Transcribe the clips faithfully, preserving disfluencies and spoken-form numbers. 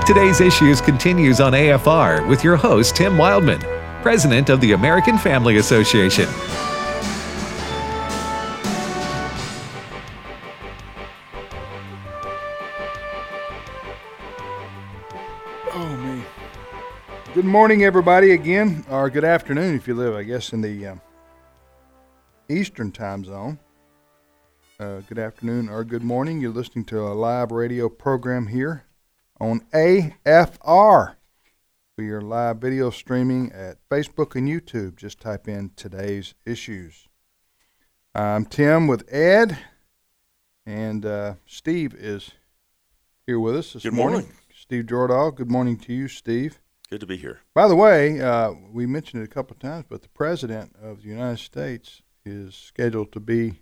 Today's Issues continues on A F R with your host, Tim Wildman, President of the American Family Association. Oh, me. Good morning, everybody, again, or good afternoon if you live, I guess, in the uh, Eastern time zone. Uh, good afternoon or good morning. You're listening to a live radio program here on A F R. We are live video streaming at Facebook and YouTube. Just type in Today's Issues. I'm Tim with Ed, and uh, Steve is here with us this good morning. morning. Steve Jordahl, good morning to you, Steve. Good to be here. By the way, uh, we mentioned it a couple of times, but the President of the United States is scheduled to be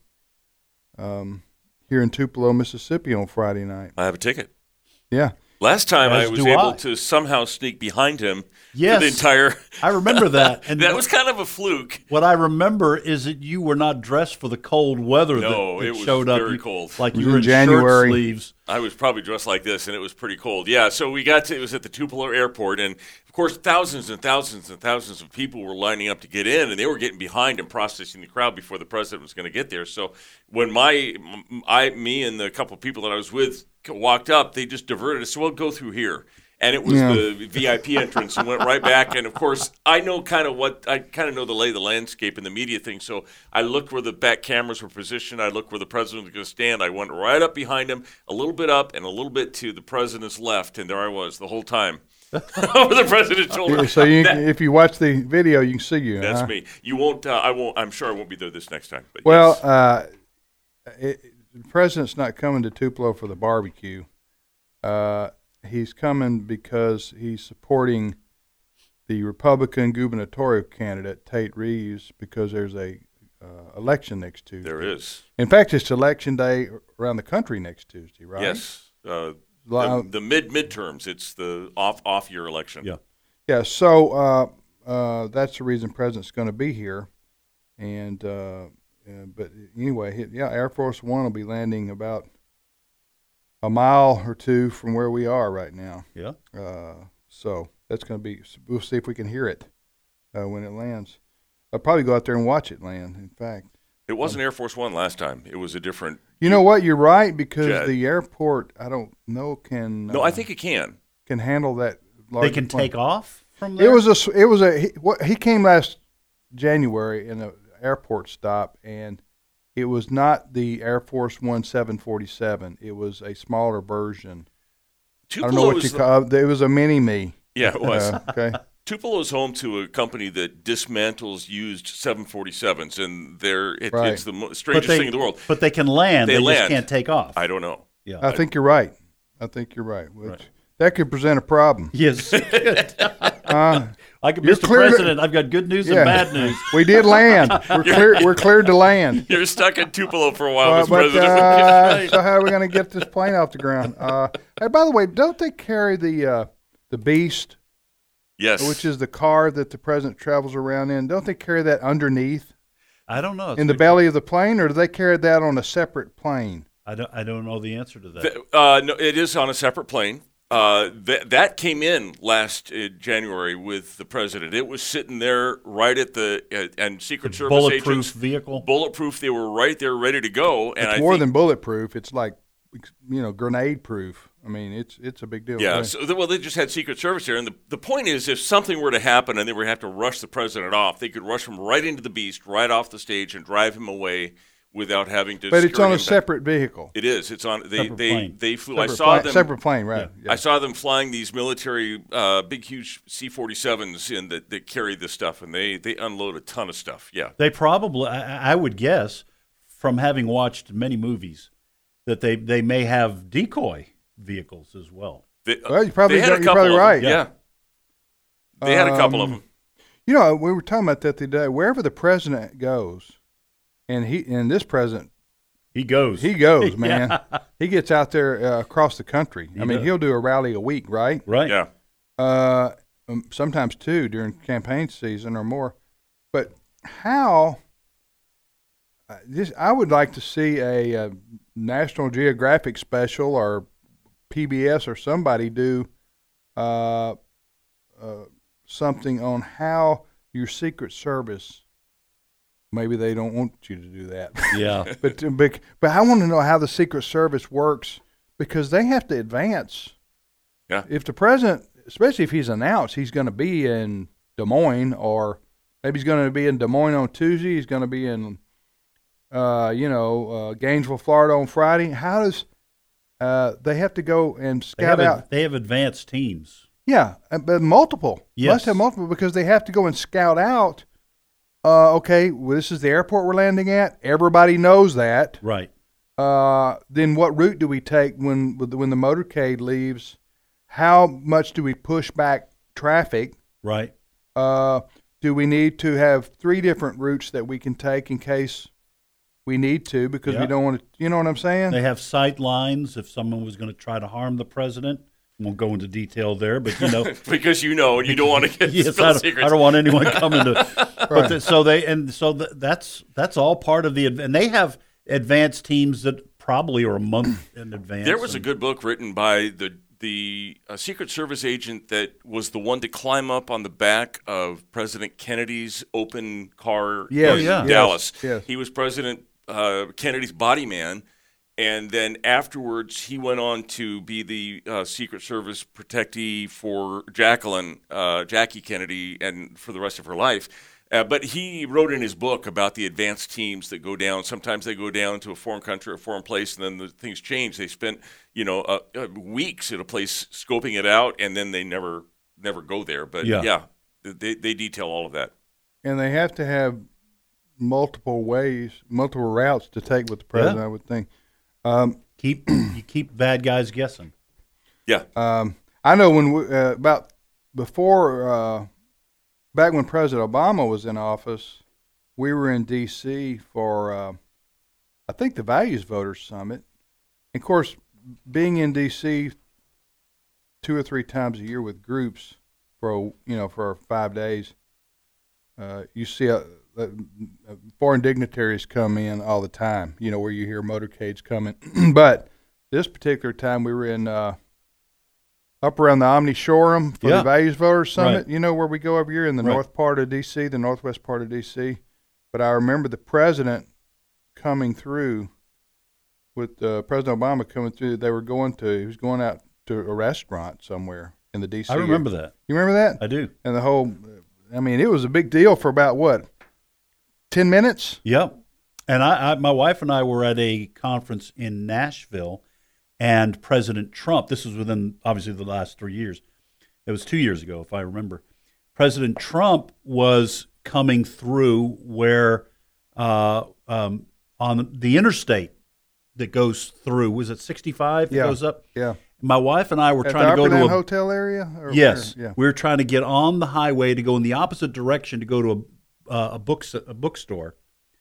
um, here in Tupelo, Mississippi on Friday night. I have a ticket. Yeah. Last time As I was do able I. to somehow sneak behind him Yes. for the entire... I remember that. And that was kind of a fluke. what I remember is that you were not dressed for the cold weather No, that, that it was showed up. very You- cold. Like It was you were in in January. shirt sleeves. I was probably dressed like this, and it was pretty cold. Yeah, so we got to, it was at the Tupelo airport, and of course, thousands and thousands and thousands of people were lining up to get in, and they were getting behind and processing the crowd before the president was going to get there. So when my, I, me and the couple of people that I was with walked up, they just diverted us. So we'll go through here. And it was Yeah. the V I P entrance and went right back. And, of course, I know kind of what – I kind of know the lay of the landscape and the media thing. So I looked where the back cameras were positioned. I looked where the president was going to stand. I went right up behind him, a little bit up and a little bit to the president's left. And there I was the whole time over the president's shoulder. So you, That- if you watch the video, you can see you. that's huh? me. You won't uh, – I won't – I'm sure I won't be there this next time. But Well, yes. uh, it, the president's not coming to Tupelo for the barbecue. Uh, he's coming because he's supporting the Republican gubernatorial candidate, Tate Reeves, because there's a uh, election next Tuesday. there is. In fact, it's election day around the country next Tuesday, right? Yes. Uh, Uh, the, the mid midterms. It's the off off year election. Yeah. Yeah, so uh, uh, that's the reason President's going to be here. And uh, uh, but anyway, he- yeah, Air Force One will be landing about a mile or two from where we are right now. Yeah. Uh, so that's going to be. We'll see if we can hear it uh, when it lands. I'll probably go out there and watch it land. In fact, It wasn't Air Force One last time. It was a different. you know what? You're right because Jet. the airport, I don't know, can No, uh, I think it can. can handle that. They large can plane. take off from It there? was a. s- It was a. He, what, he came last January in an airport stop, and it was not the Air Force One seven forty-seven. It was a smaller version. I don't know what you Tupelo's, call it. It was a mini me. yeah, it was. Uh, okay. Tupelo's home to a company that dismantles used seven forty-sevens, and they're it, Right. it's the mo- But strangest they, thing in the world. But they can land. They They, land. just can't take off. I don't know. yeah. I think you're right. I think you're right. Which, Right. That could present a problem. Yes. Uh, like You're Mister clear to- President, I've got good news yeah. and bad news. We did land. We're clear. We're cleared to land. You're stuck in Tupelo for a while, Uh, Mister but President. uh, so how are we going to get this plane off the ground? Uh, hey, by the way, don't they carry the uh, the Beast? yes. Which is the car that the president travels around in. Don't they carry that underneath I don't know. in the belly of the plane, or do they carry that on a separate plane? I don't. I don't know the answer to that. Th- uh, no, it is on a separate plane. Uh, that that came in last uh, January with the president. It was sitting there right at the uh, and Secret Service Bulletproof agents, vehicle. bulletproof. They were right there, ready to go. And It's I more think, than bulletproof. It's like, you know, grenade proof. I mean, it's it's a big deal. Yeah, right? so, well, they just had Secret Service here, and the, the point is, if something were to happen and they were to have to rush the president off, they could rush him right into the Beast, right off the stage, and drive him away without having to. But it's scurry on a him back. separate vehicle. It is. It's on. They Separate they plane. they flew. Separate I saw plane, them. Separate plane, right? Yeah. I saw them flying these military, uh, big, huge C forty-sevens in that that carry this stuff, and they they unload a ton of stuff. Yeah. They probably, I, I would guess, from having watched many movies, that they, they may have decoy vehicles as well. They, Well, you probably they had got- a you're couple probably of right. Them. Yeah. They had a couple of Um, them. You know, we were talking about that the other day. Wherever the president goes, and he and this president, He goes. he goes, man. Yeah. He gets out there uh, across the country. He I mean, does. he'll do a rally a week, right? Right. Yeah. Uh, um, sometimes two during campaign season or more. But how? Uh, this I would like to see a, uh National Geographic special or P B S or somebody do uh, uh, something on how your Secret Service. Maybe they don't want you to do that. Yeah. but, but but I want to know how the Secret Service works because they have to advance. Yeah. If the president, especially if he's announced he's going to be in Des Moines, or maybe he's going to be in Des Moines on Tuesday, he's going to be in, uh, you know, uh, Gainesville, Florida on Friday. How does uh, they have to go and They scout have, a- out? they have advanced teams. Yeah, uh, but multiple. Yes. Must have multiple because they have to go and scout out. Uh, okay, well, this is the airport we're landing at. Everybody knows that. Right. Uh, then what route do we take when when the motorcade leaves? How much do we push back traffic? Right. Uh, do we need to have three different routes that we can take in case we need to because we Yeah. don't want to? You know what I'm saying? They have sight lines if someone was going to try to harm the president. Won't go into detail there, but you know, Because you know, and you don't want to get yes, spill I don't, secrets. I don't want anyone coming to. But Right. the, so they and so th- that's that's all part of the adv- and they have advanced teams that probably are a month in advance. There was a and- good book written by the the uh, Secret Service agent that was the one to climb up on the back of President Kennedy's open car Yes, in yeah. Dallas. Yes, yes. He was President uh, Kennedy's body man, and then afterwards he went on to be the uh, Secret Service protectee for Jacqueline, uh, Jackie Kennedy, and for the rest of her life. Uh, but he wrote in his book about the advanced teams that go down. Sometimes they go down to a foreign country or a foreign place, and then the things change. They spent, you know, uh, uh, weeks at a place scoping it out, and then they never, never go there. But Yeah. yeah, they they detail all of that. And they have to have multiple ways, multiple routes to take with the president. Yeah. I would think. Um, keep you keep bad guys guessing. Yeah, Um, I know when we, uh, about before, uh, back when President Obama was in office, we were in D C for, uh, I think, the Values Voters Summit. And of course, being in D C two or three times a year with groups for a, you know for five days, uh, you see a, a, foreign dignitaries come in all the time. You know where you hear motorcades coming, but this particular time we were in. Uh, Up around the Omni Shoreham for Yeah. the Values Voters Summit. Right. You know where we go every year in the Right. north part of D C, the northwest part of D C. But I remember the president coming through with uh, President Obama coming through. They were going to, he was going out to a restaurant somewhere in the D C I remember that. You remember that? I do. And the whole, I mean, it was a big deal for about what, ten minutes? Yep. And I, I, my wife and I were at a conference in Nashville, and President Trump. This was within obviously the last three years. It was two years ago, if I remember. President Trump was coming through where uh, um, on the interstate that goes through. Was it sixty-five that Yeah. goes up? Yeah. My wife and I were At trying the to go to Upperdown a Hotel area? Or Yes, where? Yeah. we were trying to get on the highway to go in the opposite direction to go to a uh, a book a bookstore,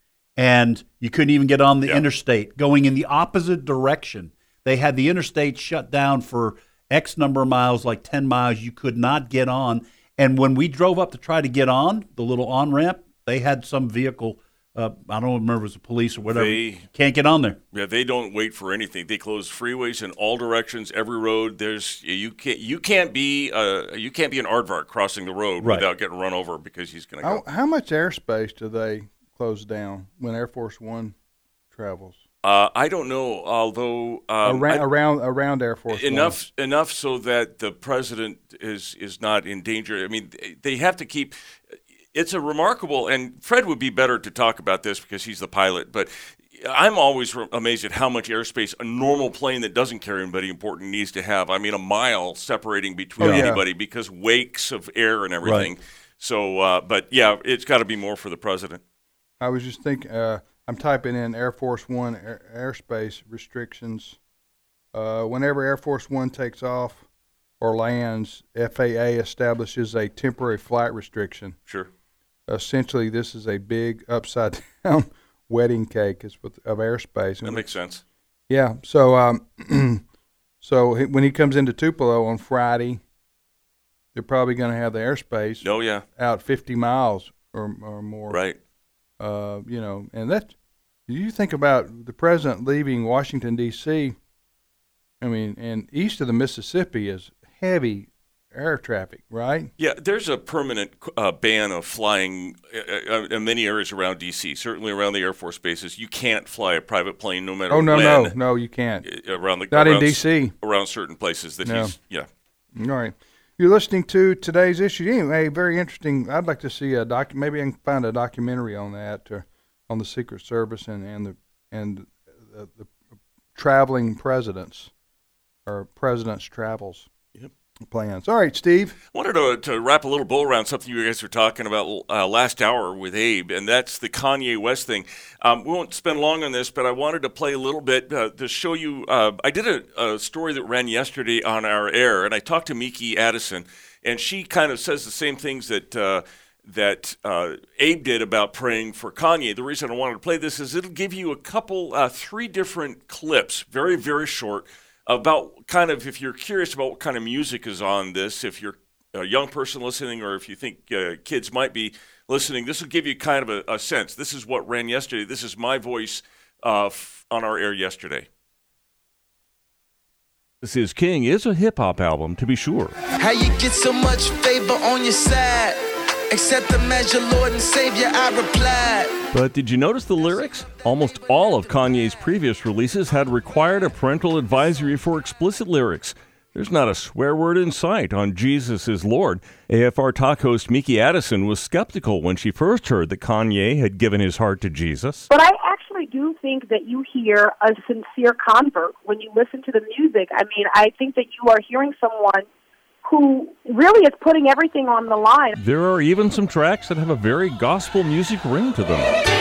and you couldn't even get on the Yeah. interstate going in the opposite direction. They had the interstate shut down for X number of miles, like ten miles. You could not get on. And when we drove up to try to get on the little on ramp, they had some vehicle. Uh, I don't remember if it was the police or whatever. They- Can't get on there. yeah. They don't wait for anything. They close freeways in all directions, every road. There's you can't you can't be uh, you can't be an aardvark crossing the road Right. without getting run over because he's going to go. How, how much airspace do they close down when Air Force One travels? Uh, I don't know, although um, around, I- around around Air Force One. enough enough so that the president is is not in danger. I mean, they have to keep. It's a remarkable, and Fred would be better to talk about this because he's the pilot. But I'm always re- amazed at how much airspace a normal plane that doesn't carry anybody important needs to have. I mean, a mile separating between Oh, yeah. anybody because wakes of air and everything. Right. So, uh, but yeah, it's got to be more for the president. I was just thinking. Uh, I'm typing in Air Force One air, airspace restrictions. Uh, whenever Air Force One takes off or lands, F A A establishes a temporary flight restriction. Sure. Essentially, this is a big upside down wedding cake is with, of airspace. That makes sense. Yeah. So, um, so he, when he comes into Tupelo on Friday, they're probably going to have the airspace Oh, yeah. out fifty miles or or more. Right. Uh, you know, and that you think about the president leaving Washington D C. I mean, and east of the Mississippi is heavy air traffic, right? Yeah, there's a permanent uh, ban of flying uh, in many areas around D C, certainly around the Air Force bases. You can't fly a private plane no matter Oh, no, when. no, no, you can't. Around the, Not around, in D C. Around certain places that No. he's, yeah. All right. You're listening to today's issue. Anyway, very interesting. I'd like to see a doc. Maybe I can find a documentary on that, uh, on the Secret Service and and the and the, the traveling presidents or presidents' travels. Yep. Plans. All right, Steve. I wanted to, to wrap a little bow around something you guys were talking about uh, last hour with Abe, and that's the Kanye West thing. Um, we won't spend long on this, but I wanted to play a little bit uh, to show you. Uh, I did a, a story that ran yesterday on our air, and I talked to Miki Addison, and she kind of says the same things that uh, that uh, Abe did about praying for Kanye. The reason I wanted to play this is it'll give you a couple, uh, three different clips, very, very short, about kind of, if you're curious about what kind of music is on this, if you're a young person listening or if you think uh, kids might be listening, this will give you kind of a, a sense. This is what ran yesterday. This is my voice uh, f- on our air yesterday. This Is King is a hip-hop album, to be sure. How you get so much favor on your side? Accept the measure, Lord and Savior, I replied. But did you notice the lyrics? Almost all of Kanye's previous releases had required a parental advisory for explicit lyrics. There's not a swear word in sight on Jesus is Lord. A F R talk host Miki Addison was skeptical when she first heard that Kanye had given his heart to Jesus. But I actually do think that you hear a sincere convert when you listen to the music. I mean, I think that you are hearing someone who really is putting everything on the line. There are even some tracks that have a very gospel music ring to them.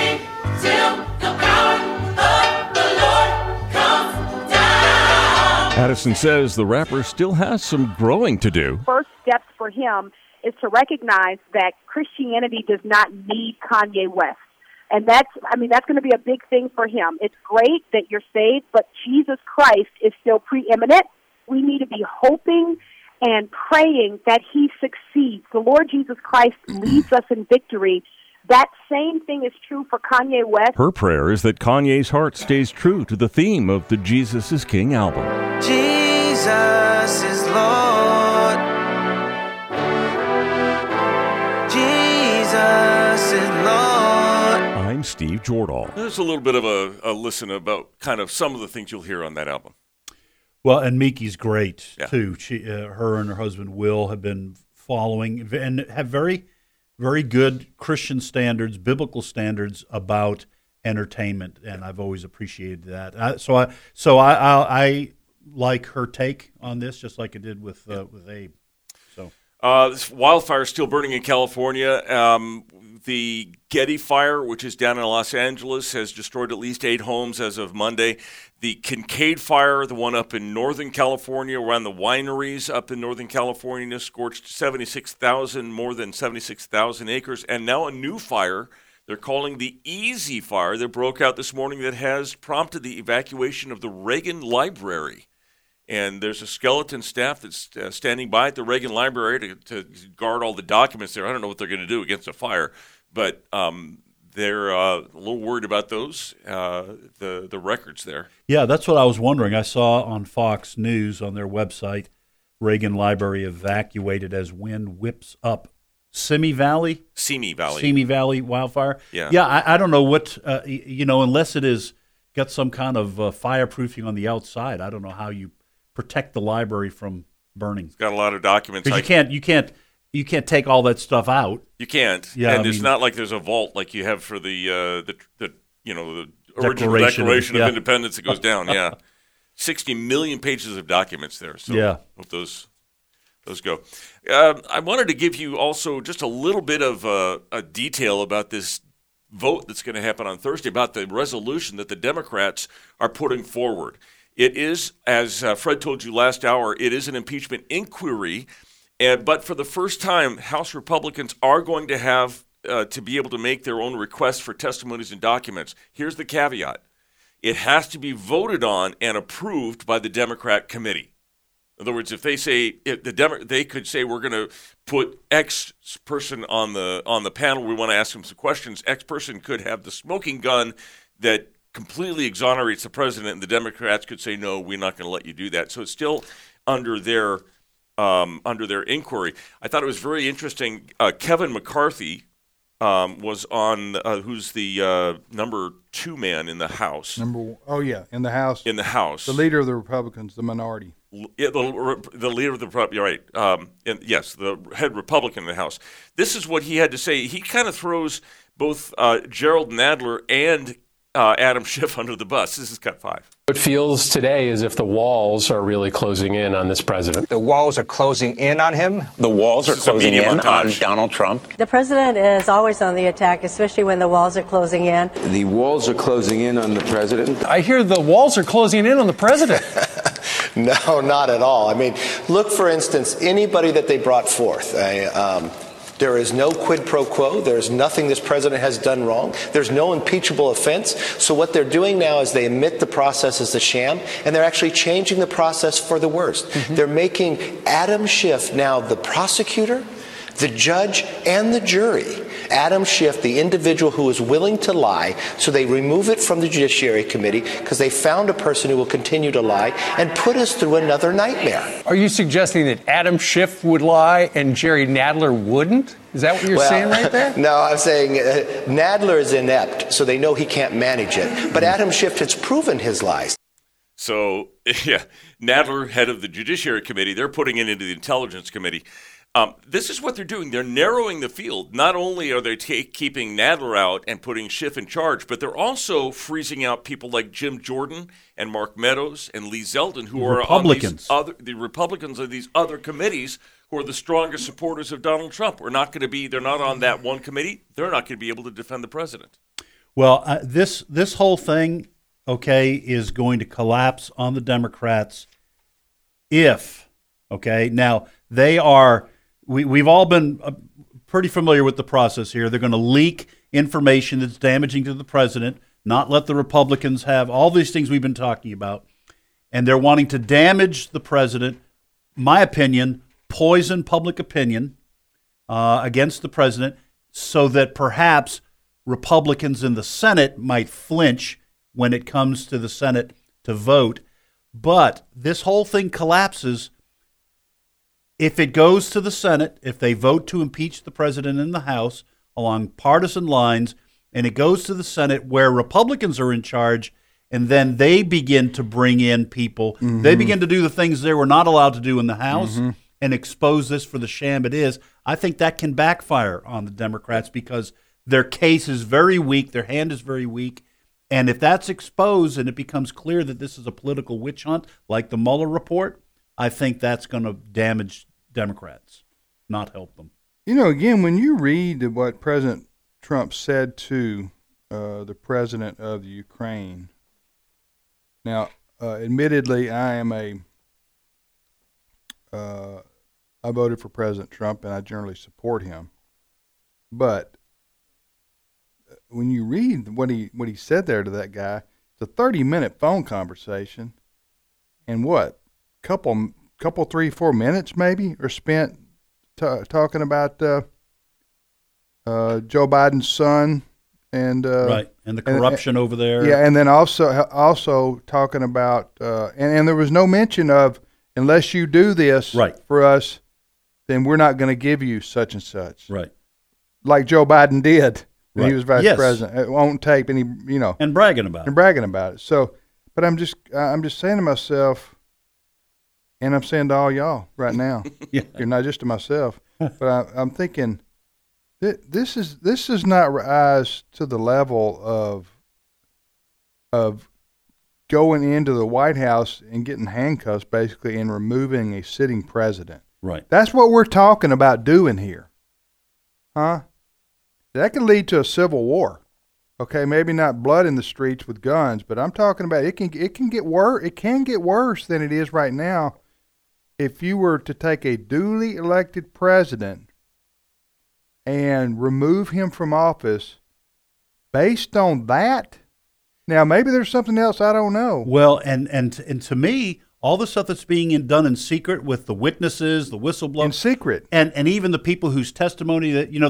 Addison says the rapper still has some growing to do. First steps for him is to recognize that Christianity does not need Kanye West. And that's, I mean, that's going to be a big thing for him. It's great that you're saved, but Jesus Christ is still preeminent. We need to be hoping and praying that he succeeds. The Lord Jesus Christ leads us in victory. That same thing is true for Kanye West. Her prayer is that Kanye's heart stays true to the theme of the Jesus is King album. Jesus is Lord. Jesus is Lord. I'm Steve Jordahl. There's a little bit of a, a listen about kind of some of the things you'll hear on that album. Well, and Miki's great, Yeah. too. She, uh, her and her husband, Will, have been following and have very, very good Christian standards, biblical standards about entertainment, and I've always appreciated that. I, so I so I, I I like her take on this, just like I did with uh, with Abe. So Uh, this wildfire is still burning in California. Um, the Getty fire, which is down in Los Angeles, has destroyed at least eight homes as of Monday. The Kincaid fire, the one up in Northern California, around the wineries up in Northern California, scorched seventy-six thousand, more than seventy-six thousand acres. And now a new fire they're calling the Easy Fire that broke out this morning that has prompted the evacuation of the Reagan Library. And there's a skeleton staff that's uh, standing by at the Reagan Library to, to guard all the documents there. I don't know what they're going to do against a fire, but um, they're uh, a little worried about those, uh, the, the records there. yeah, that's what I was wondering. I saw on Fox News on their website, Reagan Library evacuated as wind whips up Simi Valley. Simi Valley. Simi Valley wildfire. Yeah. yeah. I, I don't know what uh, y- you know, unless it is got some kind of uh, fireproofing on the outside. I don't know how you protect the library from burning. It's got a lot of documents. Because I- you can't, you can't, you can't take all that stuff out. You can't. Yeah, and I it's mean- not like there's a vault like you have for the uh, the the you know the original Declaration of- Declaration of, yeah. Independence that goes down. Yeah, sixty million pages of documents there. So Yeah. hope those those go. Uh, I wanted to give you also just a little bit of uh, a detail about this vote that's going to happen on Thursday about the resolution that the Democrats are putting forward. It is, as uh, Fred told you last hour, it is an impeachment inquiry. And, but for the first time, House Republicans are going to have uh, to be able to make their own requests for testimonies and documents. Here's the caveat. It has to be voted on and approved by the Democrat committee. In other words, if they say if the Demo- they could say we're going to put X person on the on the panel, we want to ask him some questions. X person could have the smoking gun that completely exonerates the president, and the Democrats could say no, we're not going to let you do that. So it's still under their um, under their inquiry. I thought it was very interesting. Uh, Kevin McCarthy um, was on, uh, who's the uh, number two man in the House. Number one, oh yeah, in the House. In the House, the leader of the Republicans, the minority. Yeah, the, the leader of the you're right. Um, and yes, the head Republican in the House. This is what he had to say. He kind of throws both uh, Gerald Nadler and uh, Adam Schiff under the bus. This is cut five. It feels today as if the walls are really closing in on this president. The walls are closing in on him. The walls are closing in on Donald Trump. The president is always on the attack, especially when the walls are closing in. The walls are closing in on the president. I hear the walls are closing in on the president. No, not at all. I mean, look, for instance, anybody that they brought forth. I, um, there is no quid pro quo. There's nothing this president has done wrong. There's no impeachable offense. So what they're doing now is they admit the process is a sham, and they're actually changing the process for the worst. Mm-hmm. They're making Adam Schiff now the prosecutor, the judge, and the jury. Adam Schiff, the individual who is willing to lie, so they remove it from the Judiciary Committee because they found a person who will continue to lie and put us through another nightmare. Are you suggesting that Adam Schiff would lie and Jerry Nadler wouldn't? Is that what you're well, saying right there? No, I'm saying uh, Nadler is inept, so they know he can't manage it. But Adam Schiff has proven his lies. So, yeah, Nadler, head of the Judiciary Committee, they're putting it into the Intelligence Committee. Um, this is what they're doing. They're narrowing the field. Not only are they t- keeping Nadler out and putting Schiff in charge, but they're also freezing out people like Jim Jordan and Mark Meadows and Lee Zeldin, who are on these other, the Republicans of these other committees who are the strongest supporters of Donald Trump. We're not going to be, they're not on that one committee. They're not going to be able to defend the president. Well, uh, this this whole thing, okay, is going to collapse on the Democrats if, okay, now they are... We, we've all been uh, pretty familiar with the process here. They're going to leak information that's damaging to the president, not let the Republicans have all these things we've been talking about. And they're wanting to damage the president, my opinion, poison public opinion uh, against the president so that perhaps Republicans in the Senate might flinch when it comes to the Senate to vote. But this whole thing collapses if it goes to the Senate, if they vote to impeach the president in the House along partisan lines, and it goes to the Senate where Republicans are in charge, and then they begin to bring in people. Mm-hmm. They begin to do the things they were not allowed to do in the House mm-hmm. and expose this for the sham it is. I think that can backfire on the Democrats because their case is very weak, their hand is very weak, and if that's exposed and it becomes clear that this is a political witch hunt like the Mueller report, I think that's going to damage Democrats, not help them. You know, again, when you read what President Trump said to uh, the president of the Ukraine, now, uh, admittedly, I am a, uh, I voted for President Trump and I generally support him. But when you read what he what he said there to that guy, it's a thirty minute phone conversation, and what, couple. couple, three, four minutes maybe are spent t- talking about uh, uh, Joe Biden's son and uh, right and the corruption and, over there. Yeah, and then also also talking about uh, and, and there was no mention of unless you do this right. for us, then we're not going to give you such and such. Right, like Joe Biden did when right. he was vice yes. president on tape, and he you know and bragging about and it. bragging about it. So, but I'm just I'm just saying to myself. And I'm saying to all y'all right now, yeah. you're not just to myself, but I, I'm thinking th- this is this does not rise to the level of of going into the White House and getting handcuffs, basically, and removing a sitting president. Right. That's what we're talking about doing here, huh? That could lead to a civil war. Okay, maybe not blood in the streets with guns, but I'm talking about it can it can get worse. It can get worse than it is right now. If you were to take a duly elected president and remove him from office based on that, now maybe there's something else I don't know. Well, and and and to me, all the stuff that's being in, done in secret with the witnesses, the whistleblowers, in secret, and and even the people whose testimony that you know the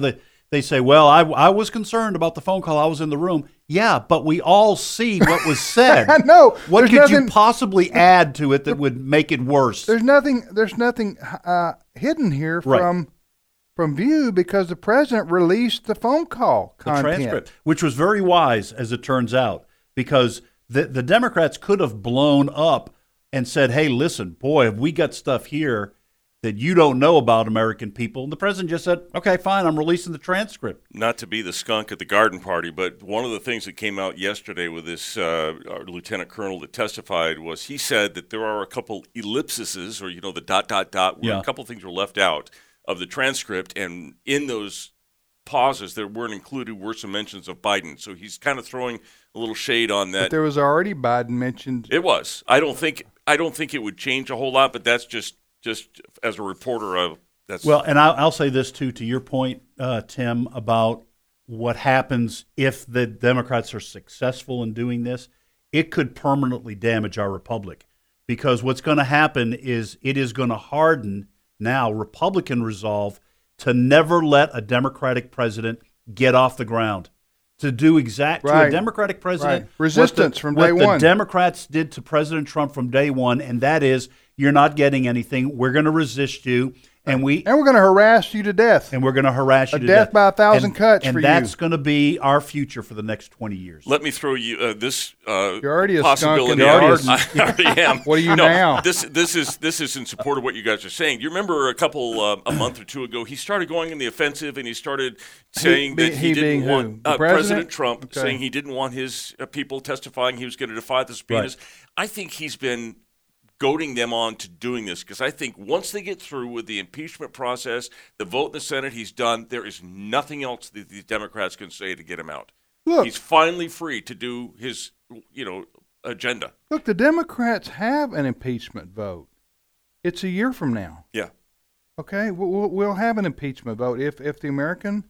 they say, well, I, I was concerned about the phone call. I was in the room. Yeah, but we all see what was said. I know. What There's could nothing, you possibly add to it that would make it worse? There's nothing. There's nothing uh, hidden here Right. from from view because the president released the phone call The content. transcript, which was very wise, as it turns out, because the the Democrats could have blown up and said, hey, listen, boy, have we got stuff here that you don't know about American people. And the president just said, okay, fine, I'm releasing the transcript. Not to be the skunk at the garden party, but one of the things that came out yesterday with this uh, our lieutenant colonel that testified was he said that there are a couple ellipses, or, you know, the dot, dot, dot, where Yeah. a couple things were left out of the transcript, and in those pauses that weren't included were some mentions of Biden. So he's kind of throwing a little shade on that. But there was already Biden mentioned. It was. I don't think I don't think it would change a whole lot, but that's just just as a reporter, uh, that's Well, and I'll, I'll say this, too, to your point, uh, Tim, about what happens if the Democrats are successful in doing this. It could permanently damage our republic, because what's going to happen is it is going to harden now Republican resolve to never let a Democratic president get off the ground, to do exact to Right. a Democratic president Right. Resistance what the, from what day the one. Democrats did to President Trump from day one, and that is, you're not getting anything. We're going to resist you, and we and we're going to harass you to death. and we're going to harass you A to death death by a thousand and, cuts and for you. that's going to be our future for the next twenty years. Let me throw you uh, this uh, You're already a skunk in possibility. the out. garden. I already am. What are you no, now? This this is this is in support of what you guys are saying. Do you remember a couple uh, a month or two ago? He started going in the offensive, and he started saying be- that he, he didn't being who? want The uh, president? President Trump Okay. saying he didn't want his uh, people testifying. He was going to defy the subpoenas. I think he's been goading them on to doing this, because I think once they get through with the impeachment process, the vote in the Senate, he's done. There is nothing else that the Democrats can say to get him out. Look. He's finally free to do his, you know, agenda. Look, the Democrats have an impeachment vote. It's a year from now. Yeah. Okay, we'll, we'll- we'll have an impeachment vote. If if the American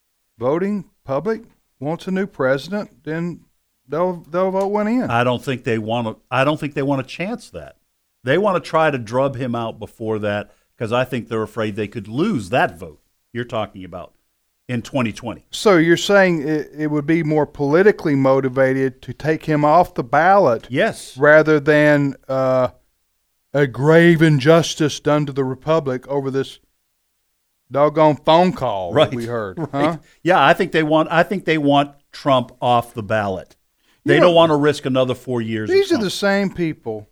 voting public wants a new president, then they'll they'll vote one in. I don't think they want to. I don't think they want to chance that. They want to try to drub him out before that, because I think they're afraid they could lose that vote you're talking about in twenty twenty. So you're saying it, it would be more politically motivated to take him off the ballot, Yes. rather than uh, a grave injustice done to the republic over this doggone phone call Right. that we heard. Right. Huh? Yeah, I think they want. I think they want Trump off the ballot. They You know, don't want to risk another four years. of These are Trump. the same people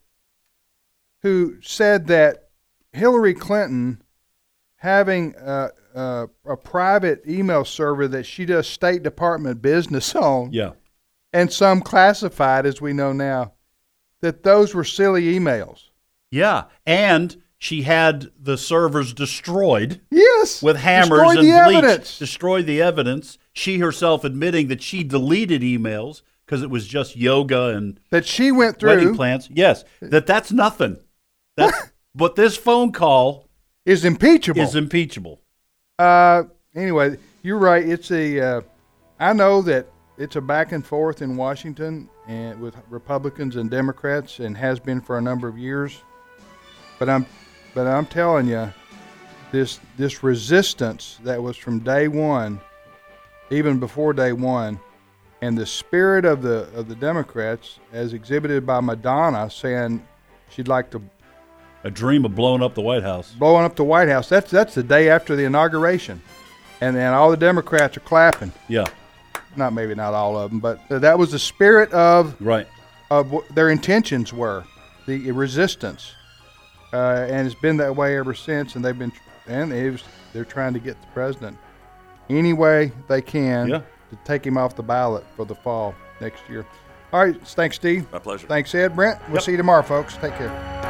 who said that Hillary Clinton having a, a, a private email server that she does State Department business on, Yeah. and some classified, as we know now, that those were silly emails. Yeah, and she had the servers destroyed. Yes, with hammers destroyed and the bleach. evidence. Destroyed the evidence. She herself admitting that she deleted emails because it was just yoga and that she went through. wedding plans. Yes, that that's nothing. That's, but this phone call is impeachable. Is impeachable. Uh, anyway, you're right. It's a. Uh, I know that it's a back and forth in Washington and with Republicans and Democrats, and has been for a number of years. But I'm, but I'm telling you, this this resistance that was from day one, even before day one, and the spirit of the of the Democrats, as exhibited by Madonna saying she'd like to. A dream of blowing up the White House. Blowing up the White House. That's that's the day after the inauguration, and and all the Democrats are clapping. Yeah, not maybe not all of them, but that was the spirit of right of what their intentions were, the resistance, uh, and it's been that way ever since. And they've been and it was, they're trying to get the president any way they can Yeah. to take him off the ballot for the fall next year. All right, thanks, Steve. My pleasure. Thanks, Ed. Brent. We'll Yep. see you tomorrow, folks. Take care.